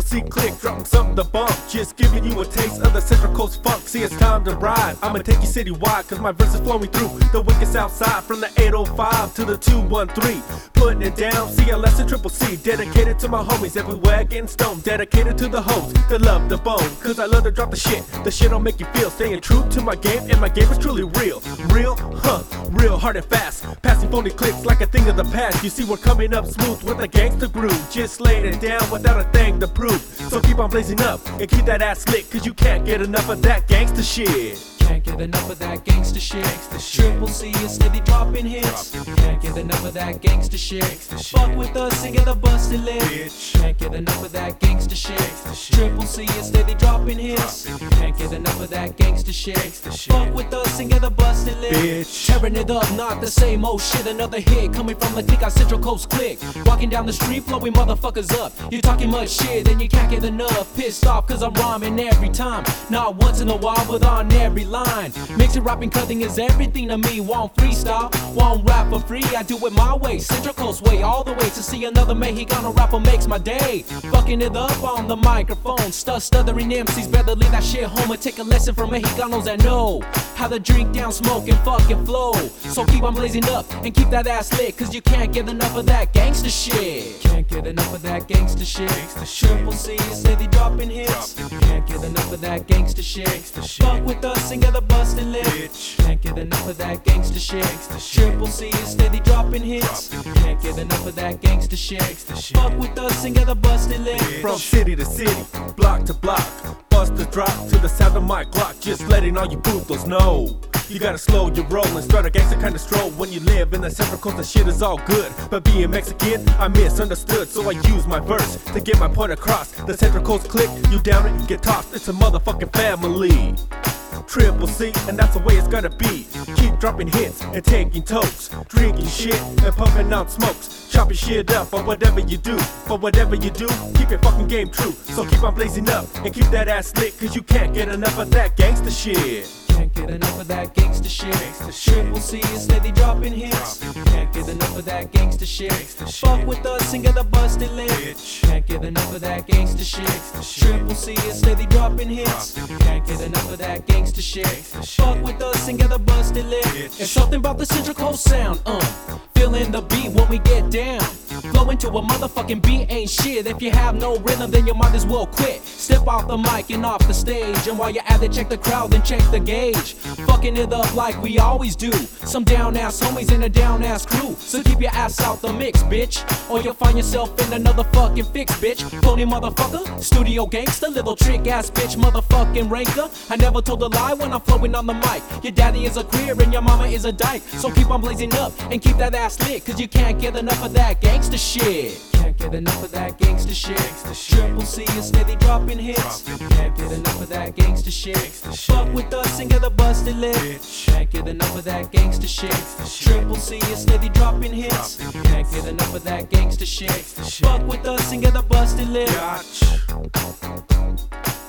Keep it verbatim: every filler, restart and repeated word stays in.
C click, dropping something to bump. Just giving you a taste of the Central Coast funk. See, it's time to ride. I'ma take you citywide, cause my verse is flowing through the wicked south side. From the eight oh five to the two one three. Putting it down, C L S and Triple C. Dedicated to my homies everywhere, getting stoned. Dedicated to the hoes that love the bone. Cause I love to drop the shit. The shit don't make you feel. Staying true to my game, and my game is truly real. Real, huh, real hard and fast. Passing phony clicks like a thing of the past. You see, we're coming up smooth with a gangster groove. Just laying it down without a thing to prove. So keep on blazing up and keep that ass lit, cause you can't get enough of that gangster shit. Can't get enough of that gangster shit. Triple C is steady dropping hits. Can't get enough of that gangster shit. Fuck with us and get a busted lip. Can't get enough of that gangster shit. Triple C is steady dropping hits. Can't get enough of that gangster shit. Fuck with us and get a busted lip. Bitch. Tearing it up, not the same old shit. Another hit coming from the click, our Central Coast click. Walking down the street, blowing motherfuckers up. You're talking much shit and you can't get enough. Pissed off cause I'm rhyming every time. Not once in a while, but on every line. Mixing, rapping, cutting is everything to me. Want freestyle, want rap for free. I do it my way, Central Coast way, all the way. To see another Mexicano rapper makes my day. Fucking it up on the microphone. Stut stuttering M Cs, better leave that shit home and take a lesson from Mexicanos that know how to drink down, smoke, and fucking flow. So keep on blazing up and keep that ass lit, cause you can't get enough of that gangster shit. Can't get enough of that gangster shit. Triple C is steady dropping hits. Can't get enough of that gangster shit. Fuck with us and get a busted lip. Can't get enough of that gangster shit. Triple C is steady dropping hits. Can't get enough of that gangster shit. Fuck with us and get a busted lip. From city to city, block to block, bust the drop to the sound of my Glock. Just letting all you bootles know, you gotta slow your roll and start a gangster kind of stroll. When you live in the Central Coast, the shit is all good. But being Mexican, I misunderstood, so I use my verse to get my point across. The Central Coast click, you down it, get tossed. It's a motherfucking family. Triple C, and that's the way it's gotta be. Keep dropping hits and taking tokes, drinking shit and pumping out smokes, chopping shit up or whatever you do. But whatever you do, keep your fucking game true. So keep on blazing up and keep that ass lit, cause you can't get enough of that gangster shit. Can't get enough of that gangster shit. Triple C is steady dropping hits. Can't get enough of that gangster shit. Fuck with us and get a busted lip. Can't get enough of that gangster shit. Triple C is steady dropping hits. Can't get enough of that gangster shit. Fuck with us and get a busted lip. It's something about the Central Coast sound, uh feeling the beat when we get down. Flow into a motherfucking beat ain't shit. If you have no rhythm, then you might as well quit. Step off the mic and off the stage, and while you're at it, check the crowd and check the gauge. Fucking it up like we always do. Some down ass homies in a down ass crew. So keep your ass out the mix, bitch, or you'll find yourself in another fucking fix, bitch. Phony motherfucker, studio gangster, little trick ass bitch, motherfucking ranker. I never told a lie when I'm flowing on the mic. Your daddy is a queer and your mama is a dyke. So keep on blazing up and keep that ass lit, cause you can't get enough of that gangster shit. Can't get enough of that gangster shit. Triple C is steady dropping hits. Can't get enough of that gangster shit. Fuck with us and get a busted lip. Can't get enough of that gangster shit. Triple C is steady dropping hits. Can't get enough of that gangster shit. Fuck with us and get a busted lip.